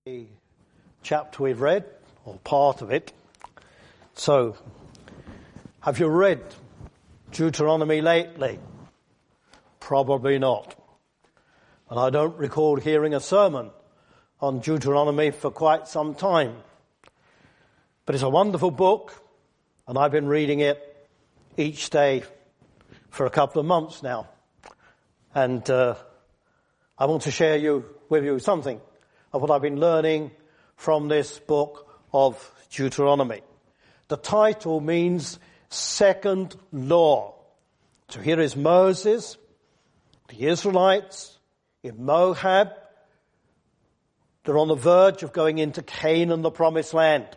The chapter we've read, or part of it. So, have you read Deuteronomy lately? Probably not. And I don't recall hearing a sermon on Deuteronomy for quite some time. But it's a wonderful book, and I've been reading it each day for a couple of months now. And I want to share with you something of what I've been learning from this book of Deuteronomy. The title means second law. So here is Moses, the Israelites in Moab. They're on the verge of going into Canaan, the promised land.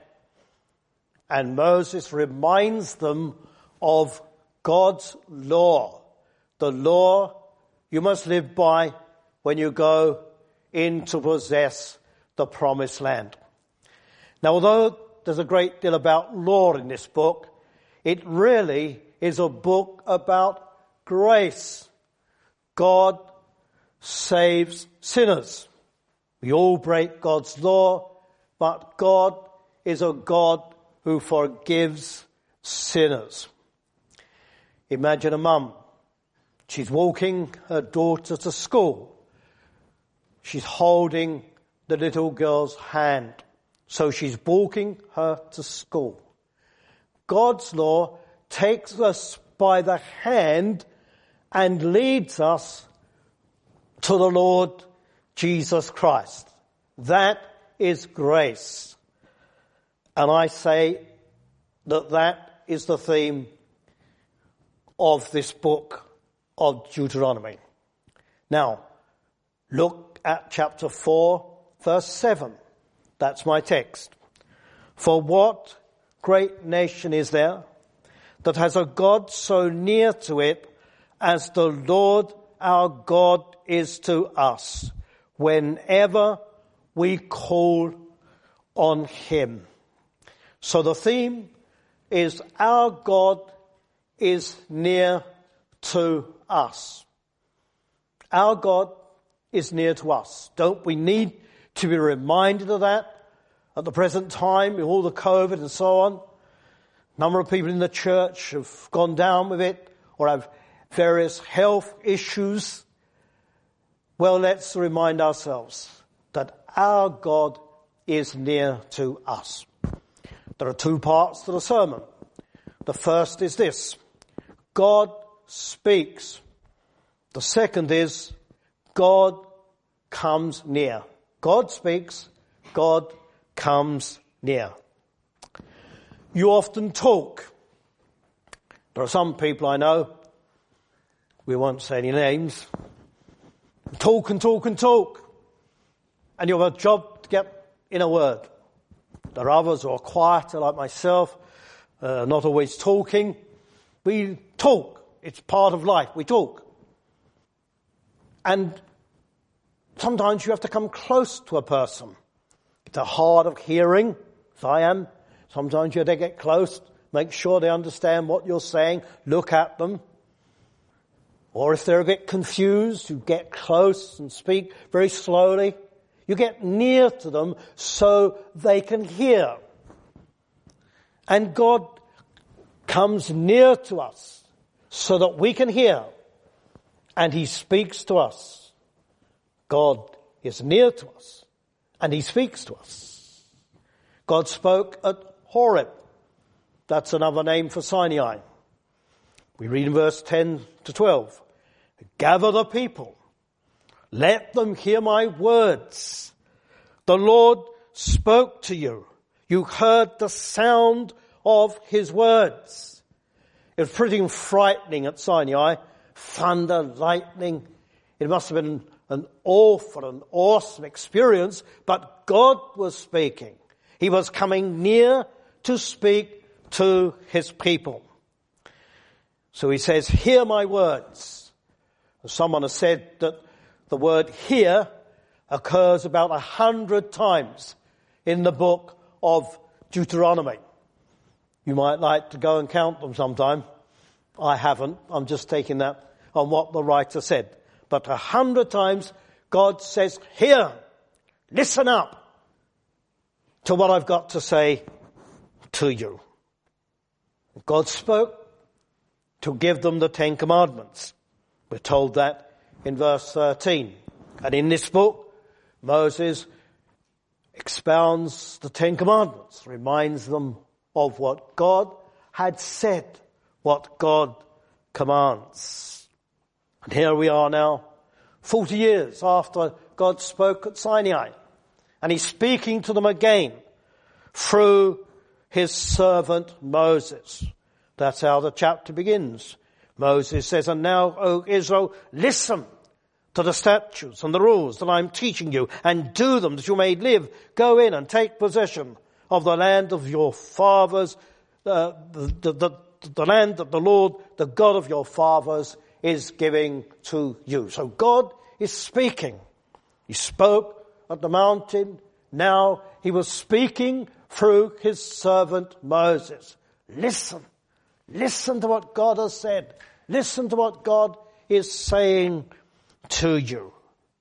And Moses reminds them of God's law, the law you must live by when you go in to possess the promised land. Now, although there's a great deal about law in this book, it really is a book about grace. God saves sinners. We all break God's law, but God is a God who forgives sinners. Imagine a mum. She's walking her daughter to school. She's holding the little girl's hand. So she's walking her to school. God's law takes us by the hand and leads us to the Lord Jesus Christ. That is grace. And I say that is the theme of this book of Deuteronomy. Now, look at chapter 4, verse 7. That's my text. For what great nation is there that has a God so near to it as the Lord our God is to us whenever we call on him? So the theme is our God is near to us. Our God is near to us. Don't we need to be reminded of that at the present time with all the COVID and so on? A number of people in the church have gone down with it or have various health issues. Well, let's remind ourselves that our God is near to us. There are two parts to the sermon. The first is this: God speaks. The second is God comes near. God speaks, God comes near. You often talk. There are some people I know, we won't say any names, talk and talk and talk. And you have a job to get in a word. There are others who are quieter, like myself, not always talking. We talk. It's part of life. We talk. And sometimes you have to come close to a person. If they're hard of hearing, as I am, sometimes you have to get close, make sure they understand what you're saying, look at them. Or if they're a bit confused, you get close and speak very slowly. You get near to them so they can hear. And God comes near to us so that we can hear. And he speaks to us. God is near to us. And he speaks to us. God spoke at Horeb. That's another name for Sinai. We read in verse 10 to 12. Gather the people. Let them hear my words. The Lord spoke to you. You heard the sound of his words. It was pretty frightening at Sinai. Thunder, lightning. It must have been an awful and awesome experience, but God was speaking. He was coming near to speak to his people. So he says, hear my words. Someone has said that the word hear occurs about 100 times in the book of Deuteronomy. You might like to go and count them sometime. I haven't. I'm just taking that on what the writer said. But 100 times God says, hear, listen up, to what I've got to say to you. God spoke to give them the 10 Commandments. We're told that in verse 13. And in this book, Moses expounds the 10 Commandments, reminds them of what God had said, what God commands. And here we are now, 40 years after God spoke at Sinai. And he's speaking to them again through his servant Moses. That's how the chapter begins. Moses says, and now, O Israel, listen to the statutes and the rules that I'm teaching you, and do them that you may live. Go in and take possession of the land of your fathers, the land that the Lord, the God of your fathers, is giving to you. So God is speaking. He spoke at the mountain. Now he was speaking through his servant Moses. Listen. Listen to what God has said. Listen to what God is saying to you.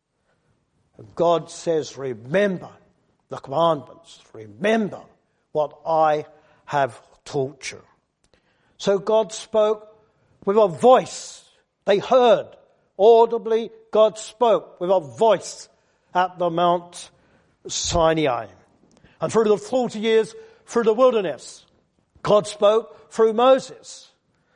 God says, remember the commandments. Remember what I have taught you. So God spoke with a voice. They heard audibly. God spoke with a voice at the Mount Sinai. And through the 40 years through the wilderness, God spoke through Moses.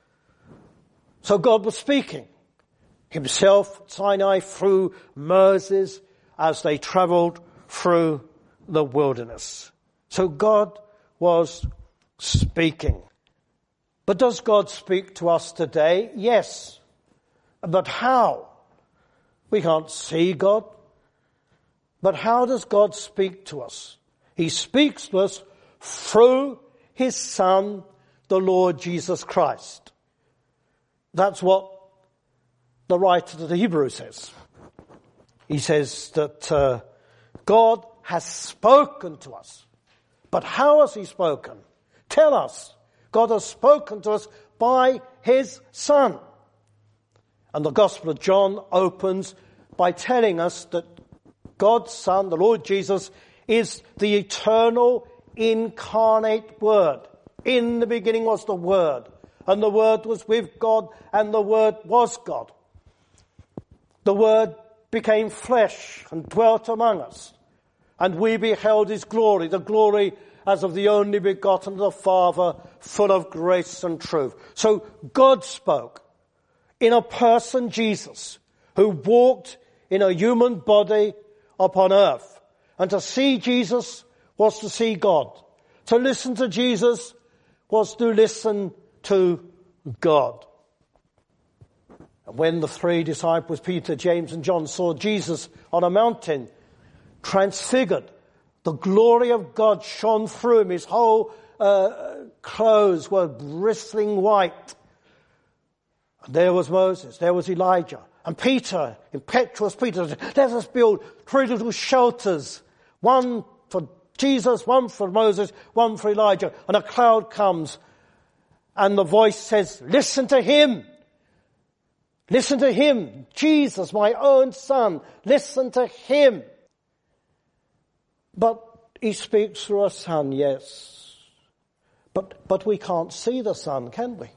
So God was speaking himself at Sinai through Moses as they traveled through the wilderness. So God was speaking. But does God speak to us today? Yes. But how? We can't see God. But how does God speak to us? He speaks to us through his Son, the Lord Jesus Christ. That's what the writer to the Hebrews says. He says that God has spoken to us. But how has he spoken? Tell us. God has spoken to us by his Son. And the Gospel of John opens by telling us that God's Son, the Lord Jesus, is the eternal incarnate Word. In the beginning was the Word, and the Word was with God, and the Word was God. The Word became flesh and dwelt among us, and we beheld his glory, the glory as of the only begotten of the Father, full of grace and truth. So God spoke in a person, Jesus, who walked in a human body upon earth. And to see Jesus was to see God. To listen to Jesus was to listen to God. And when the 3 disciples, Peter, James and John, saw Jesus on a mountain, transfigured, the glory of God shone through him. His whole clothes were bristling white. And there was Moses, there was Elijah. And Peter, impetuous Peter, said, let us build 3 little shelters. One for Jesus, one for Moses, one for Elijah. And a cloud comes and the voice says, listen to him. Listen to him. Jesus, my own Son. Listen to him. But he speaks through a Son, yes. But we can't see the Son, can we?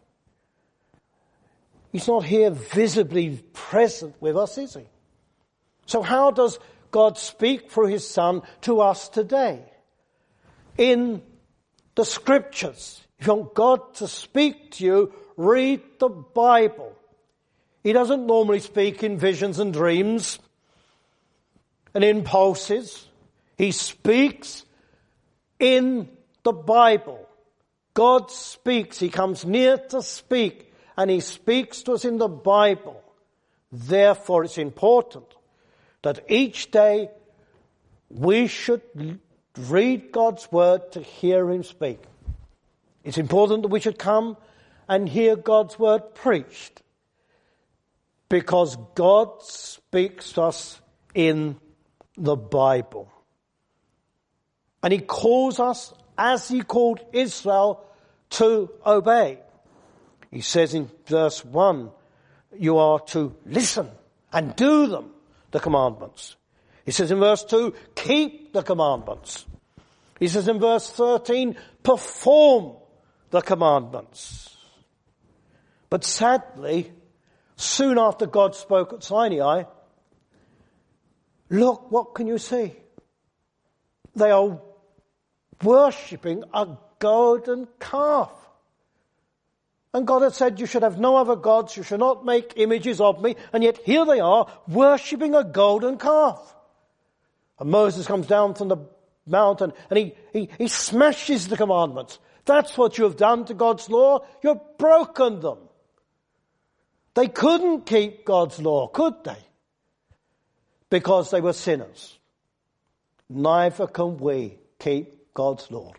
He's not here visibly present with us, is he? So how does God speak through his Son to us today? In the Scriptures. If you want God to speak to you, read the Bible. He doesn't normally speak in visions and dreams and impulses. He speaks in the Bible. God speaks. He comes near to speak. And he speaks to us in the Bible. Therefore, it's important that each day we should read God's word to hear him speak. It's important that we should come and hear God's word preached. Because God speaks to us in the Bible. And he calls us, as he called Israel, to obey. He says in verse 1, you are to listen and do them, the commandments. He says in verse 2, keep the commandments. He says in verse 13, perform the commandments. But sadly, soon after God spoke at Sinai, look, what can you see? They are worshipping a golden calf. And God had said, you should have no other gods, you should not make images of me, and yet here they are, worshipping a golden calf. And Moses comes down from the mountain, and he smashes the commandments. That's what you have done to God's law. You've broken them. They couldn't keep God's law, could they? Because they were sinners. Neither can we keep God's law.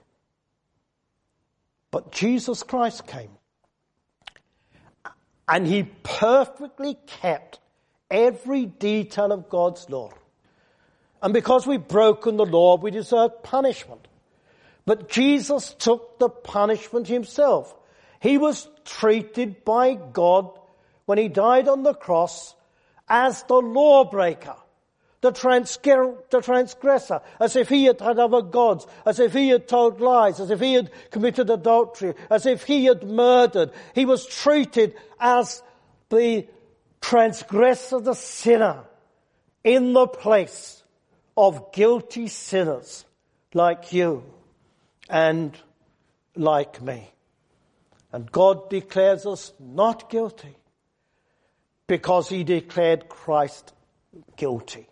But Jesus Christ came. And he perfectly kept every detail of God's law. And because we've broken the law, we deserve punishment. But Jesus took the punishment himself. He was treated by God when he died on the cross as the lawbreaker, the transgressor, as if he had had other gods, as if he had told lies, as if he had committed adultery, as if he had murdered. He was treated as the transgressor, the sinner, in the place of guilty sinners like you and like me. And God declares us not guilty because he declared Christ guilty.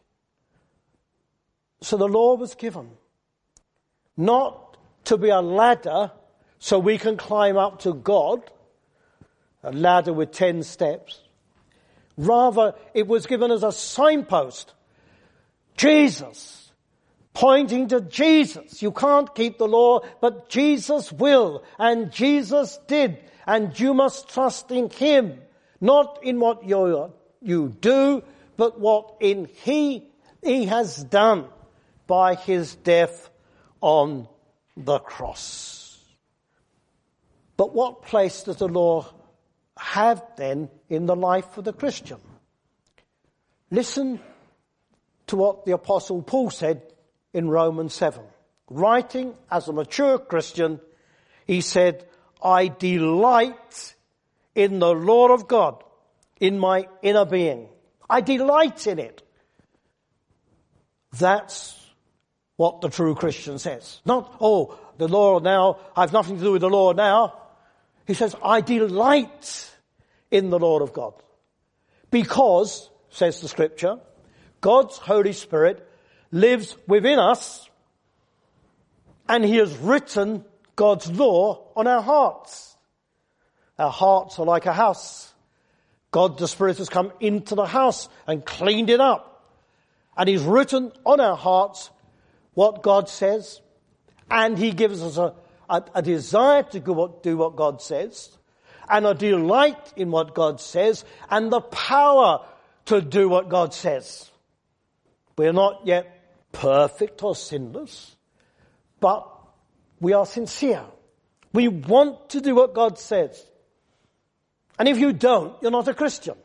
So the law was given not to be a ladder so we can climb up to God, a ladder with 10 steps. Rather, it was given as a signpost. Jesus, pointing to Jesus. You can't keep the law, but Jesus will, and Jesus did, and you must trust in him, not in what you do, but what in he has done by his death on the cross. But what place does the law have then in the life of the Christian? Listen to what the Apostle Paul said in Romans 7. Writing as a mature Christian, he said, I delight in the law of God in my inner being. I delight in it. That's what the true Christian says. Not, oh, the law now, I have nothing to do with the law now. He says, I delight in the law of God. Because, says the scripture, God's Holy Spirit lives within us, and he has written God's law on our hearts. Our hearts are like a house. God, the Spirit, has come into the house and cleaned it up. And he's written on our hearts what God says, and he gives us a desire to do what God says, and a delight in what God says, and the power to do what God says. We are not yet perfect or sinless, but we are sincere. We want to do what God says. And if you don't, you're not a Christian.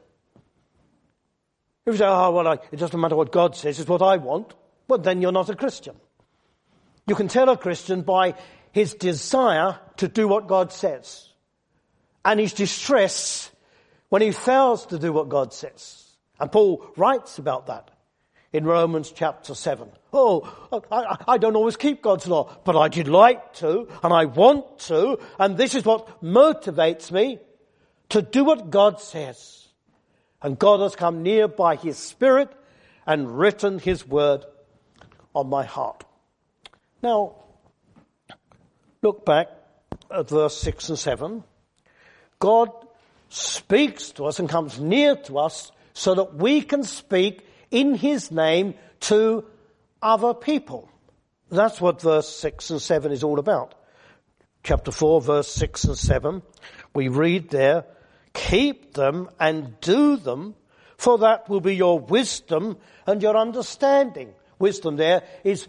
If you say, it doesn't matter what God says, it's what I want, well, then you're not a Christian. You can tell a Christian by his desire to do what God says, and his distress when he fails to do what God says. And Paul writes about that in Romans chapter 7. I don't always keep God's law, but I delight to, and I want to, and this is what motivates me to do what God says. And God has come near by his Spirit and written his word on my heart. Now, look back at verse 6 and 7. God speaks to us and comes near to us so that we can speak in his name to other people. That's what verse 6 and 7 is all about. Chapter 4, verse 6 and 7, we read there, keep them and do them, for that will be your wisdom and your understanding. Wisdom there is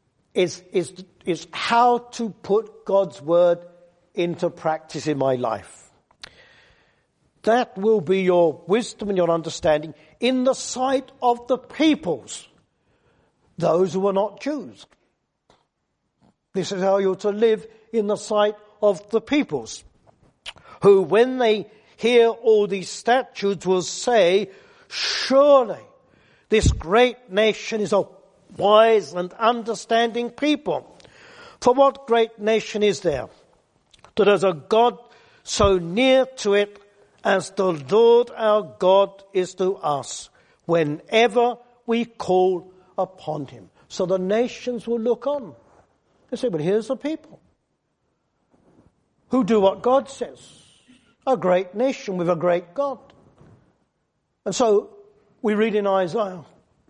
how to put God's word into practice in my life. That will be your wisdom and your understanding in the sight of the peoples, those who are not Jews. This is how you're to live in the sight of the peoples, who, when they hear all these statutes, will say, surely this great nation is a wise and understanding people. For what great nation is there that has a God so near to it as the Lord our God is to us whenever we call upon him? So the nations will look on. They say, but here's the people who do what God says. A great nation with a great God. And so we read in Isaiah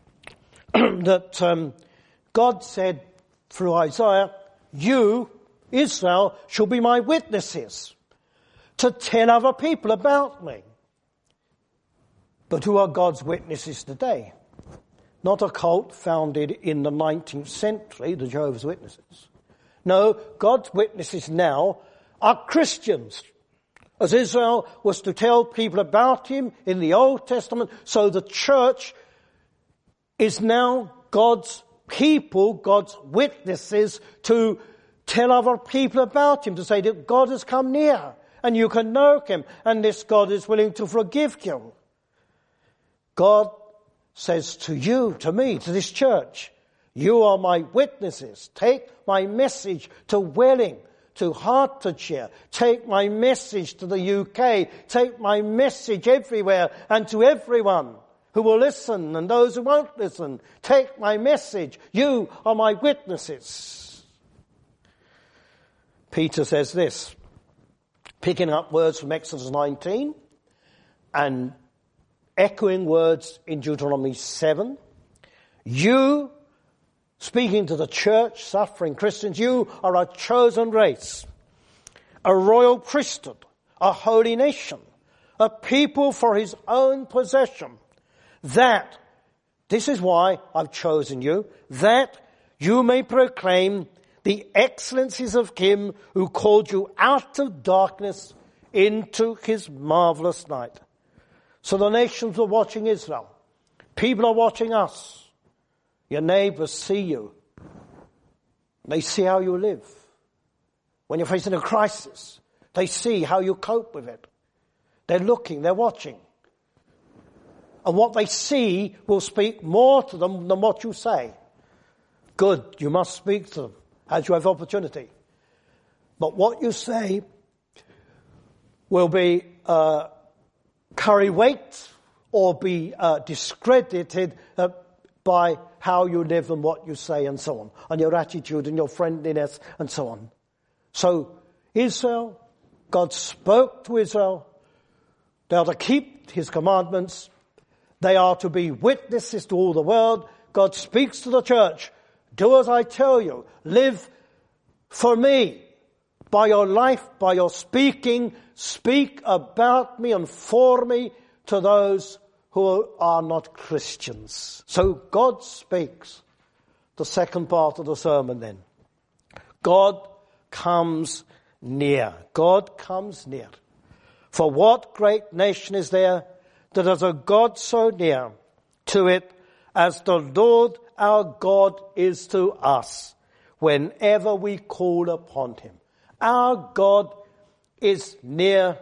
that God said through Isaiah, you, Israel, shall be my witnesses to tell other people about me. But who are God's witnesses today? Not a cult founded in the 19th century, the Jehovah's Witnesses. No, God's witnesses now are Christians. As Israel was to tell people about him in the Old Testament, so the church is now God's people, God's witnesses to tell other people about him, to say that God has come near and you can know him and this God is willing to forgive you. God says to you, to me, to this church, you are my witnesses. Take my message to Welling, to Hertfordshire. Take my message to the UK. Take my message everywhere and to everyone who will listen and those who won't listen. Take my message. You are my witnesses. Peter says this, picking up words from Exodus 19 and echoing words in Deuteronomy 7. You, speaking to the church, suffering Christians, you are a chosen race, a royal priesthood, a holy nation, a people for his own possession, that, this is why I've chosen you, that you may proclaim the excellencies of him who called you out of darkness into his marvelous light. So the nations are watching Israel. People are watching us. Your neighbors see you. They see how you live. When you're facing a crisis, they see how you cope with it. They're looking, they're watching. And what they see will speak more to them than what you say. Good, you must speak to them as you have opportunity. But what you say will be carry weight or be discredited by how you live and what you say and so on, and your attitude and your friendliness and so on. So Israel, God spoke to Israel. They are to keep his commandments. They are to be witnesses to all the world. God speaks to the church. Do as I tell you. Live for me. By your life, by your speaking, speak about me and for me to those who are not Christians. So God speaks. The second part of the sermon then. God comes near. God comes near. For what great nation is there that has a God so near to it as the Lord our God is to us whenever we call upon him? Our God is near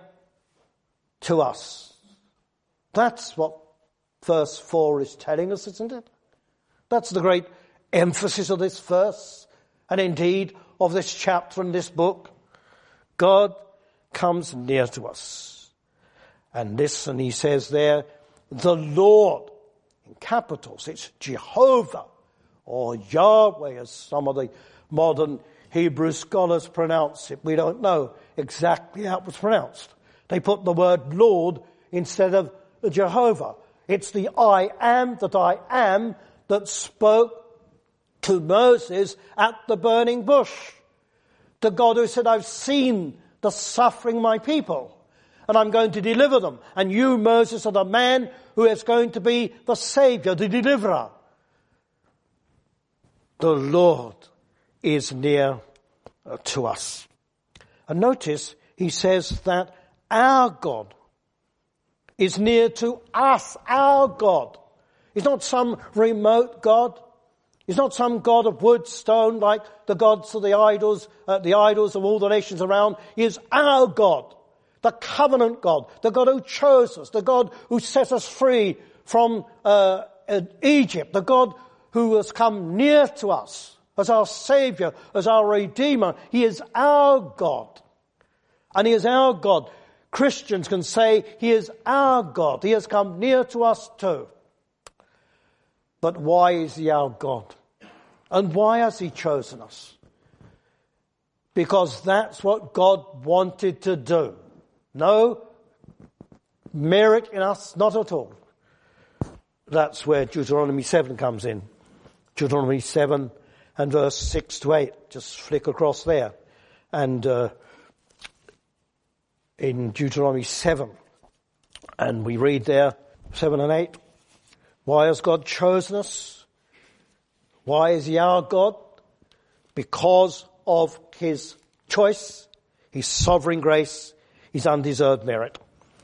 to us. That's what verse 4 is telling us, isn't it? That's the great emphasis of this verse, and indeed of this chapter in this book. God comes near to us. And listen, he says there, the Lord, in capitals, it's Jehovah, or Yahweh, as some of the modern Hebrew scholars pronounce it. We don't know exactly how it was pronounced. They put the word Lord instead of Jehovah. It's the I am that spoke to Moses at the burning bush. The God who said, I've seen the suffering of my people, and I'm going to deliver them. And you, Moses, are the man who is going to be the Savior, the deliverer. The Lord is near to us. And notice, he says that our God is near to us. Our God is not some remote God He's not some God of wood, stone, like the gods of the idols of all the nations around. He is our God, the covenant God, the God who chose us, the God who set us free from Egypt, the God who has come near to us as our Savior, as our Redeemer. He is our God. And He is our God. Christians can say He is our God. He has come near to us too. But why is He our God? And why has He chosen us? Because that's what God wanted to do. No merit in us, not at all. That's where Deuteronomy 7 comes in. Deuteronomy 7 and verse 6 to 8. Just flick across there. And in Deuteronomy 7, and we read there, 7 and 8, why has God chosen us? Why is He our God? Because of His choice, His sovereign grace, His undeserved merit.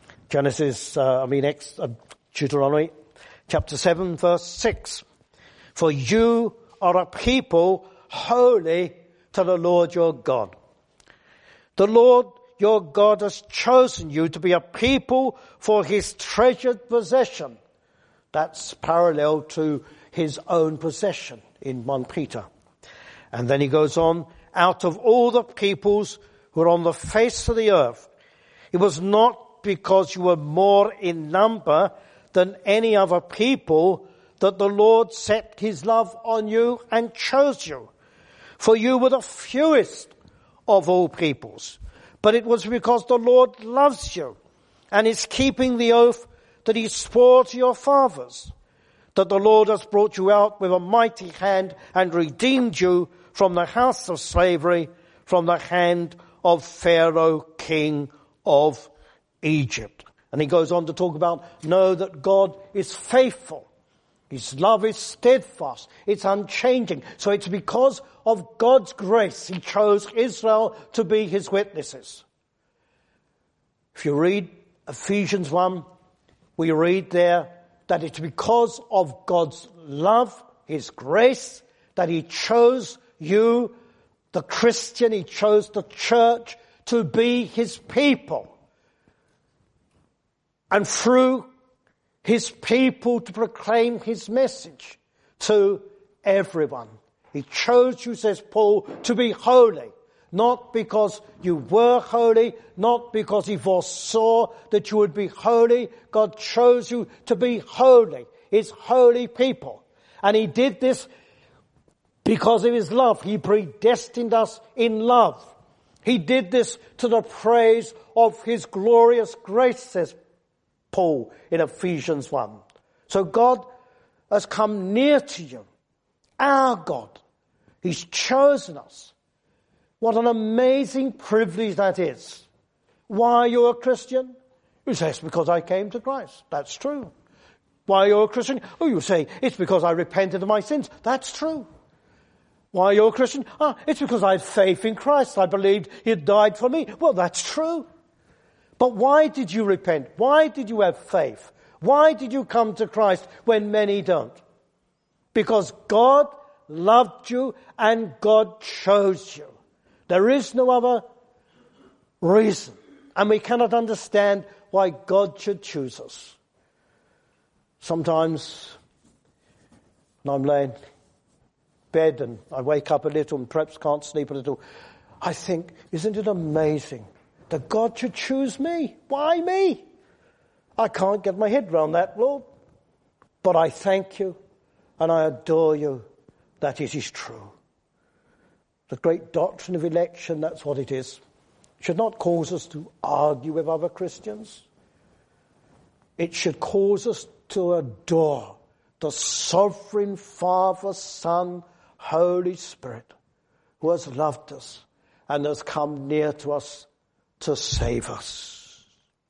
Deuteronomy chapter 7 verse 6. For you are a people holy to the Lord your God. The Lord your God has chosen you to be a people for His treasured possession. That's parallel to His own possession in 1 Peter. And then he goes on, out of all the peoples who are on the face of the earth, it was not because you were more in number than any other people that the Lord set His love on you and chose you. For you were the fewest of all peoples. But it was because the Lord loves you and is keeping the oath that He swore to your fathers, that the Lord has brought you out with a mighty hand and redeemed you from the house of slavery, from the hand of Pharaoh, king of Egypt. And he goes on to talk about, know that God is faithful. His love is steadfast. It's unchanging. So it's because of God's grace He chose Israel to be His witnesses. If you read Ephesians 1, we read there that it's because of God's love, His grace, that He chose you, the Christian, He chose the church to be His people. And through His people to proclaim His message to everyone. He chose you, says Paul, to be holy. Not because you were holy, not because He foresaw that you would be holy. God chose you to be holy, His holy people. And He did this because of His love. He predestined us in love. He did this to the praise of His glorious grace, says Paul in Ephesians 1. So God has come near to you, our God. He's chosen us. What an amazing privilege that is. Why are you a Christian? You say, it's because I came to Christ. That's true. Why are you a Christian? Oh, you say, it's because I repented of my sins. That's true. Why are you a Christian? It's because I had faith in Christ. I believed He had died for me. Well, that's true. But why did you repent? Why did you have faith? Why did you come to Christ when many don't? Because God loved you and God chose you. There is no other reason. And we cannot understand why God should choose us. Sometimes when I'm laying in bed and I wake up a little and perhaps can't sleep a little, I think, isn't it amazing that God should choose me? Why me? I can't get my head around that, Lord. But I thank you and I adore you that it is true. The great doctrine of election, that's what it is. It should not cause us to argue with other Christians. It should cause us to adore the sovereign Father, Son, Holy Spirit, who has loved us and has come near to us to save us.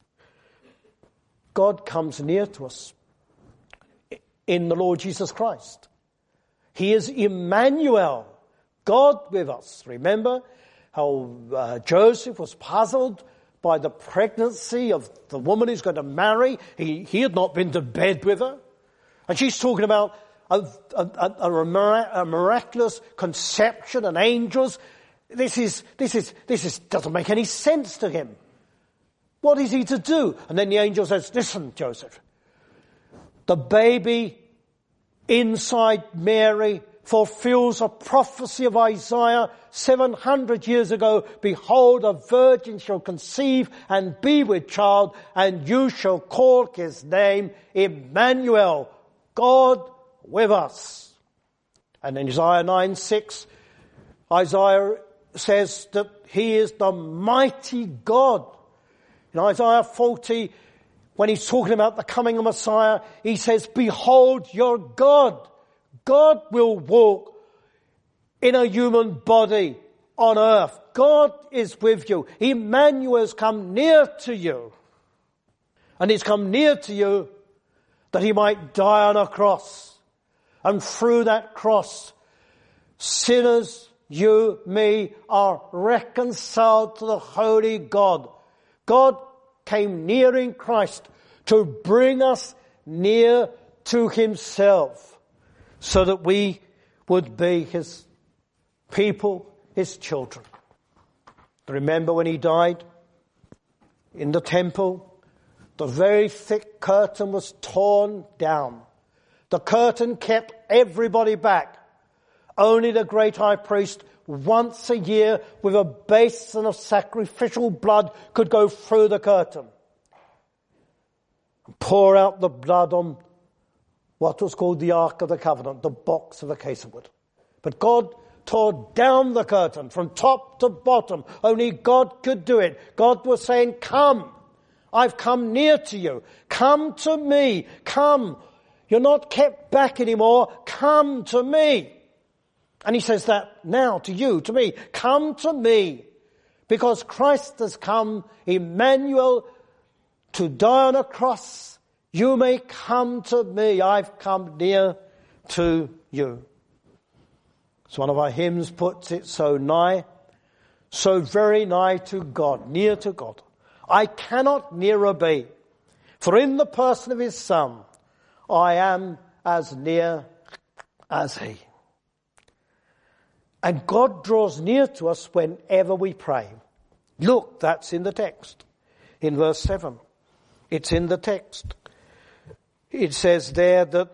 God comes near to us in the Lord Jesus Christ. He is Emmanuel, God with us. Remember how Joseph was puzzled by the pregnancy of the woman he's going to marry. He had not been to bed with her. And she's talking about a miraculous conception and angels. This doesn't make any sense to him. What is he to do? And then the angel says, listen, Joseph, the baby inside Mary fulfills a prophecy of Isaiah 700 years ago. Behold, a virgin shall conceive and be with child, and you shall call his name Emmanuel, God with us. And in Isaiah 9:6, Isaiah says that he is the mighty God. In Isaiah 40, when he's talking about the coming of Messiah, he says, behold your God. God will walk in a human body on earth. God is with you. Emmanuel has come near to you. And he's come near to you that he might die on a cross. And through that cross, sinners, you, me, are reconciled to the holy God. God came near in Christ to bring us near to himself so that we would be his people, his children. Remember when he died in the temple, the very thick curtain was torn down. The curtain kept everybody back. Only the great high priest once a year with a basin of sacrificial blood could go through the curtain and pour out the blood on what was called the Ark of the Covenant, the box of a case of wood. But God tore down the curtain from top to bottom. Only God could do it. God was saying, come, I've come near to you. Come to me. Come. You're not kept back anymore. Come to me. And he says that now to you, to me. Come to me. Because Christ has come, Emmanuel, to die on a cross. You may come to me. I've come near to you. So one of our hymns puts it, so nigh, so very nigh to God, near to God. I cannot nearer be, for in the person of his Son, I am as near as he. And God draws near to us whenever we pray. Look, that's in the text. In verse 7. It's in the text. It says there that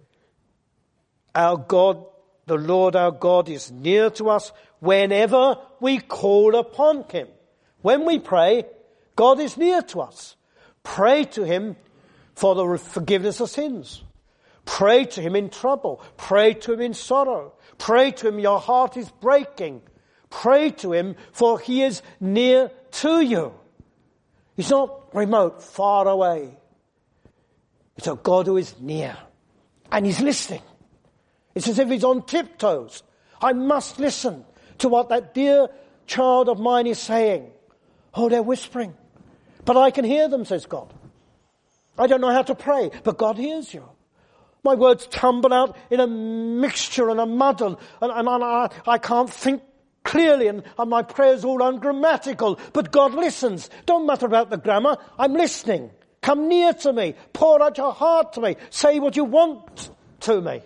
our God, the Lord our God, is near to us whenever we call upon him. When we pray, God is near to us. Pray to him for the forgiveness of sins. Pray to him in trouble. Pray to him in sorrow. Pray to him, your heart is breaking. Pray to him, for he is near to you. He's not remote, far away. It's a God who is near. And he's listening. It's as if he's on tiptoes. I must listen to what that dear child of mine is saying. Oh, they're whispering. But I can hear them, says God. I don't know how to pray, but God hears you. My words tumble out in a mixture and a muddle, and I can't think clearly, and my prayer's all ungrammatical, but God listens. Don't matter about the grammar, I'm listening. Come near to me, pour out your heart to me, say what you want to me.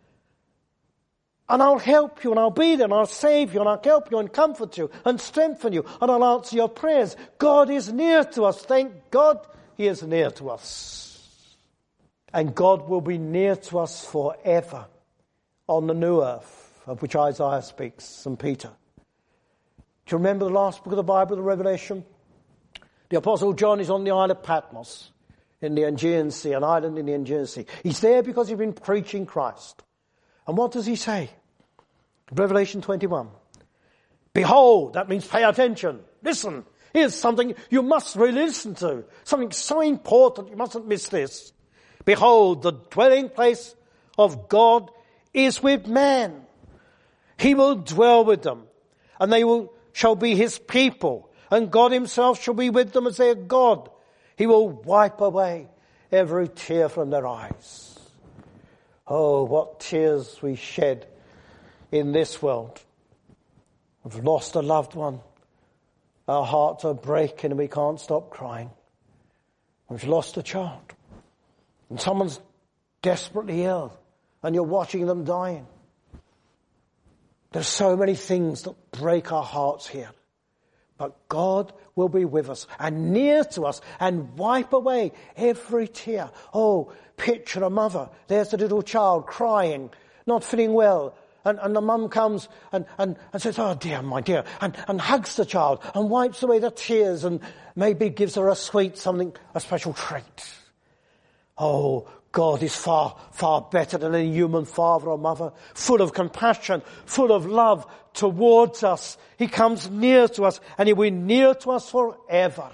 And I'll help you, and I'll be there, and I'll save you, and I'll help you, and comfort you, and strengthen you, and I'll answer your prayers. God is near to us. Thank God he is near to us. And God will be near to us forever on the new earth, of which Isaiah speaks, and Peter. Do you remember the last book of the Bible, the Revelation? The Apostle John is on the Isle of Patmos in the Aegean Sea, an island in the Aegean Sea. He's there because he's been preaching Christ. And what does he say? Revelation 21. Behold, that means pay attention. Listen, here's something you must really listen to. Something so important, you mustn't miss this. Behold, the dwelling place of God is with man. He will dwell with them, and they shall be his people, and God himself shall be with them as their God. He will wipe away every tear from their eyes. Oh, what tears we shed in this world. We've lost a loved one. Our hearts are breaking and we can't stop crying. We've lost a child. And someone's desperately ill. and you're watching them dying. There's so many things that break our hearts here. But God will be with us and near to us and wipe away every tear. Oh, picture a mother. There's the little child crying, not feeling well. And the mum comes and says, oh dear, my dear, and hugs the child and wipes away the tears and maybe gives her a sweet something, a special treat. Oh, God is far, far better than any human father or mother, full of compassion, full of love towards us. He comes near to us and He will be near to us forever.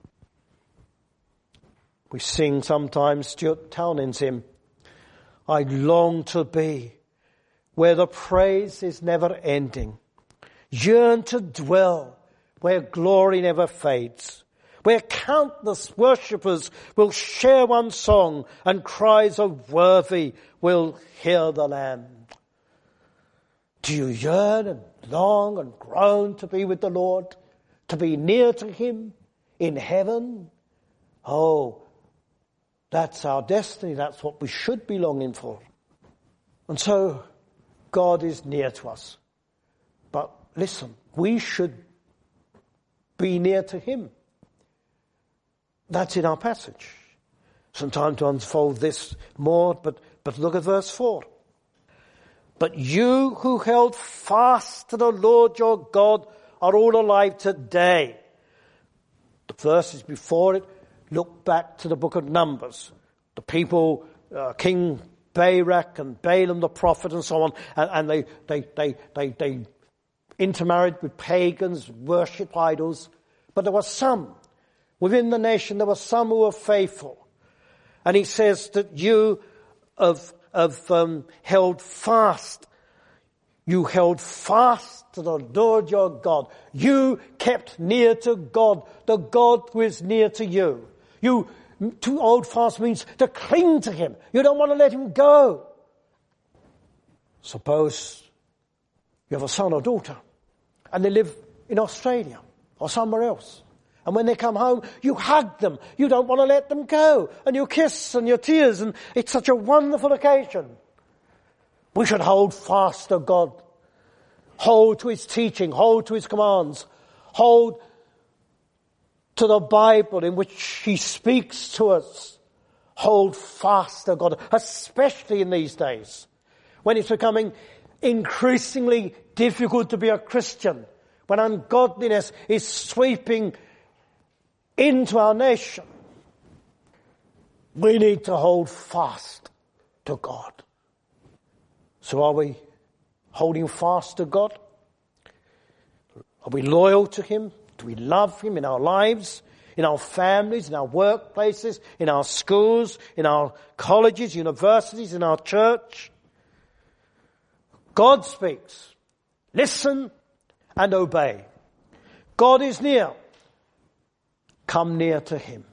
We sing sometimes Stuart Townend's hymn, I long to be where the praise is never ending, yearn to dwell where glory never fades, where countless worshippers will share one song and cries of worthy will hear the Lamb. Do you yearn and long and groan to be with the Lord, to be near to Him in heaven? Oh, that's our destiny. That's what we should be longing for. And so God is near to us. But listen, we should be near to Him. That's in our passage. Some time to unfold this more, but look at verse 4. But you who held fast to the Lord your God are all alive today. The verses before it look back to the book of Numbers. The people, King Barak and Balaam the prophet and so on, and they intermarried with pagans, worshipped idols. But there were some within the nation, there were some who were faithful. And he says that you have held fast. You held fast to the Lord your God. You kept near to God, the God who is near to you. To hold fast means to cling to Him. You don't want to let Him go. Suppose you have a son or daughter and they live in Australia or somewhere else. And when they come home, you hug them. You don't want to let them go. And you kiss and you tears. And it's such a wonderful occasion. We should hold fast to God. Hold to His teaching. Hold to His commands. Hold to the Bible in which He speaks to us. Hold fast to God, especially in these days when it's becoming increasingly difficult to be a Christian, when ungodliness is sweeping into our nation. We need to hold fast to God. So are we holding fast to God? Are we loyal to Him? Do we love Him in our lives, in our families, in our workplaces, in our schools, in our colleges, universities, in our church? God speaks. Listen and obey. God is near. Come near to Him.